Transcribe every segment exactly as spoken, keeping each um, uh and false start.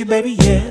you, baby, yeah.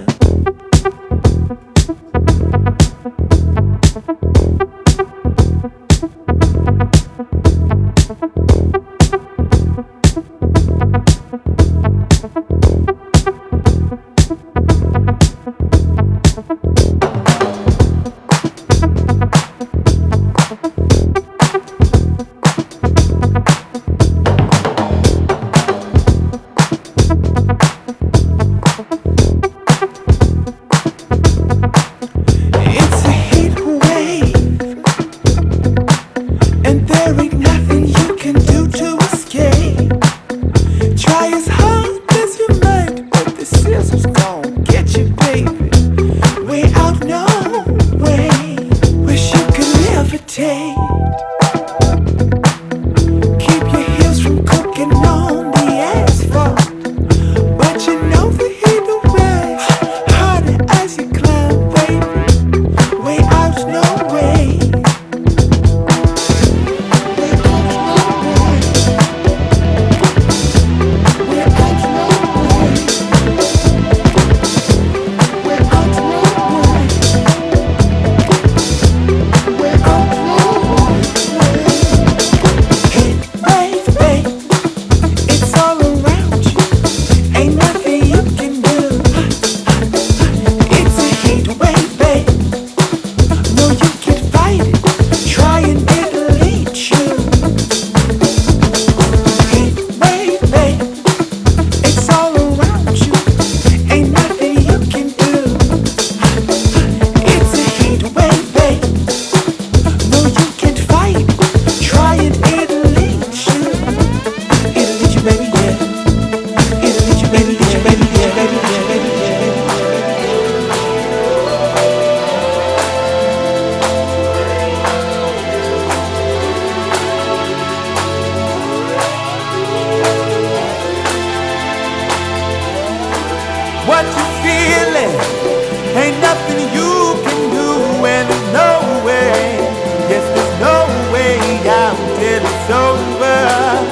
What you feeling? Ain't nothing you can do, and there's no way. Yes, there's no way out till it's over.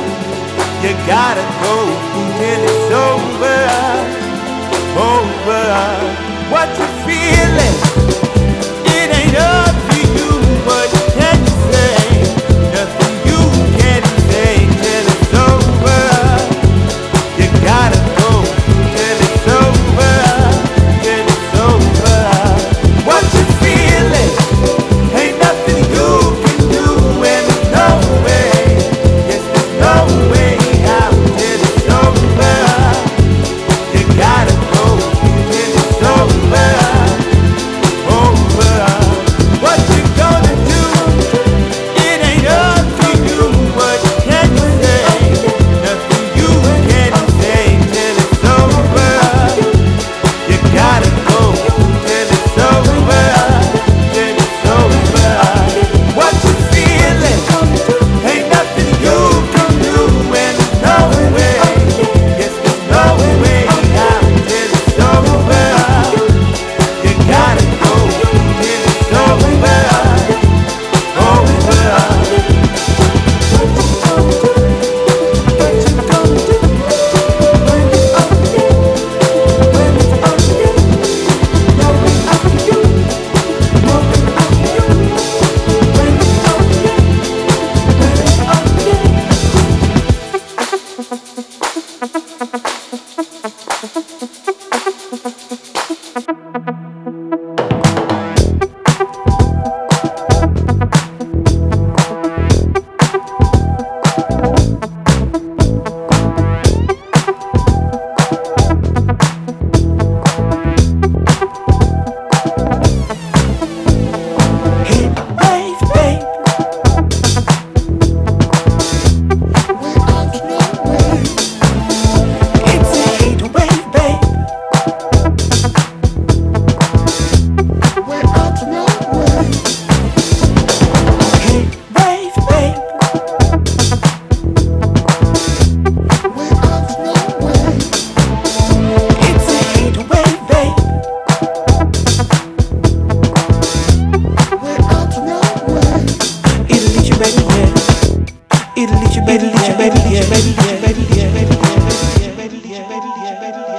You gotta go till it's over, over. What you feeling? It ain't up to you. What can you say? Nothing you can say till it's over. You gotta go till it's over, till it's over. What you feeling? Ain't nothing you can do, and there's no way. Yes, there's no way out till it's over. You gotta go till it's over, over. What you gonna do? It ain't up to you. What can you say? Nothing you can say till it's over. You gotta go till it's over, till it's over. What you feeling? Ain't nothing you can do, and there's no way. Yes, there's no way out till it's over. You gotta go till it's over, over. It'll lead you, baby, yeah, baby, yeah, baby, yeah, baby, yeah, baby, yeah, baby, yeah, baby, yeah, baby, yeah, baby, yeah.